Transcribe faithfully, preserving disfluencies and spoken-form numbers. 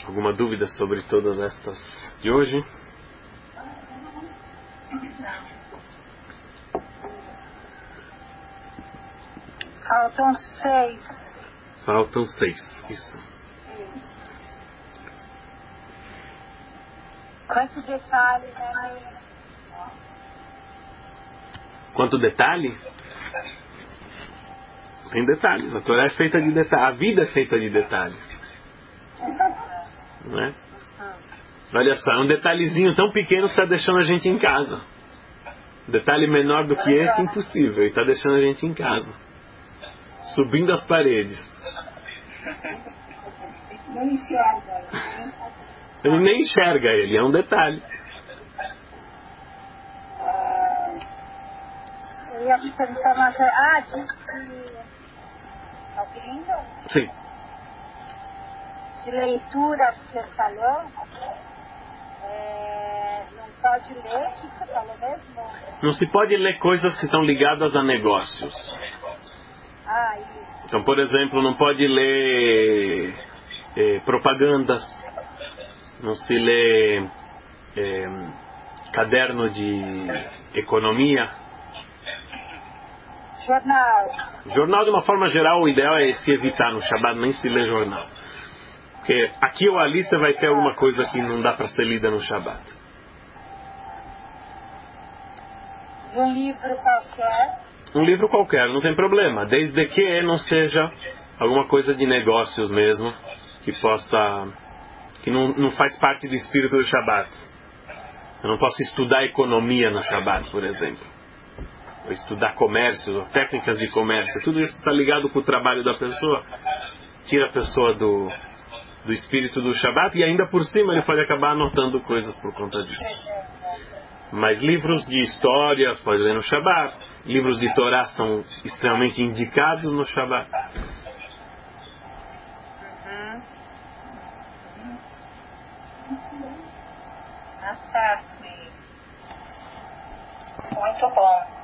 Alguma dúvida sobre todas estas de hoje? Faltam seis. Faltam seis, isso. Quanto detalhe, né? Quanto detalhe? Tem detalhes. A Torá é feita de detalhes. A vida é feita de detalhes. Não é? Olha só, um detalhezinho tão pequeno está deixando a gente em casa. Um detalhe menor do que esse, impossível. E está deixando a gente em casa. Subindo as paredes. Nem enxerga. Ele nem enxerga ele, é um detalhe. Eu ia perguntar uma coisa. Ah, diz que... Tá ouvindo? Sim. De leitura que você falou, é, não pode ler, o que você falou mesmo? Não se pode ler coisas que estão ligadas a negócios. Ah, isso. Então, por exemplo, não pode ler eh, propagandas, não se lê eh, caderno de economia. Jornal. Jornal, de uma forma geral, o ideal é se evitar no Shabbat, nem se ler jornal. Porque aqui ou ali você vai ter alguma coisa que não dá para ser lida no Shabbat. Um livro qualquer. Um livro qualquer, não tem problema, desde que não seja alguma coisa de negócios mesmo, que possa, que não, não faz parte do espírito do Shabbat. Você não possa estudar economia no Shabbat, por exemplo, ou estudar comércio, ou técnicas de comércio. Tudo isso está ligado com o trabalho da pessoa, tira a pessoa do, do espírito do Shabbat, e ainda por cima ele pode acabar anotando coisas por conta disso. Mas livros de histórias pode ler no Shabbat. Livros de Torá são extremamente indicados no Shabbat. Uhum. Muito bom.